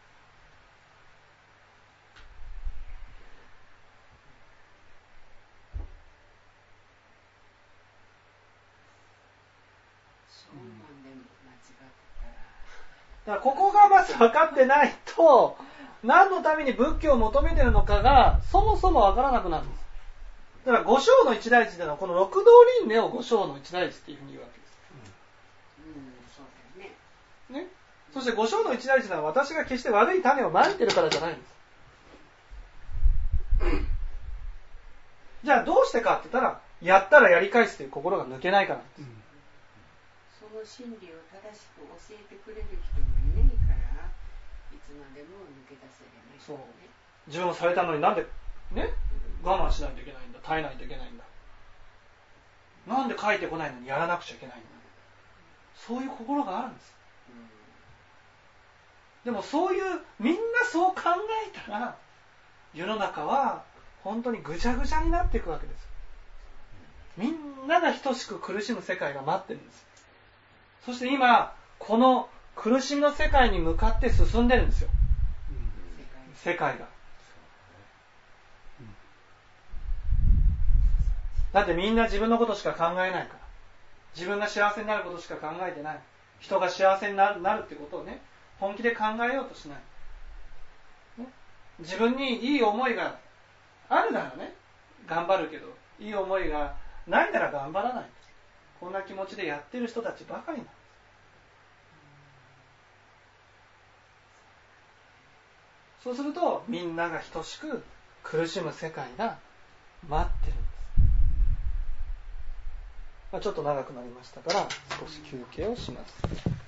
だからここがまず分かってないと何のために仏教を求めているのかがそもそも分からなくなるんです。だから五章の一大事というのはこの六道輪廻を五章の一大事っていうふうに言うわけです。 うん、うん、そうだよね。 ね。そして五章の一大事というのは私が決して悪い種をまいてるからじゃないんです。じゃあどうしてかって言ったらやったらやり返すという心が抜けないからなんです。 その真理を正しく教えてくれる人もいないからいつまでも抜け出せれない、ね。 そう。自分はされたのになんでね我慢しないといけないんだ、耐えないといけないんだ、なんで書いてこないのにやらなくちゃいけないんだ、そういう心があるんです。 でもそういうみんなそう考えたら世の中は本当にぐちゃぐちゃになっていくわけです。みんなが等しく苦しむ世界が待ってるんです。そして今この苦しみの世界に向かって進んでるんですよ、うん、世界が。だってみんな自分のことしか考えないから、自分が幸せになることしか考えてない。人が幸せになる、なるってことをね本気で考えようとしない、ね、自分にいい思いがあるならね頑張るけど、いい思いがないなら頑張らない。こんな気持ちでやってる人たちばかりなんです。そうするとみんなが等しく苦しむ世界が待ってるんです。まあ、ちょっと長くなりましたから少し休憩をします。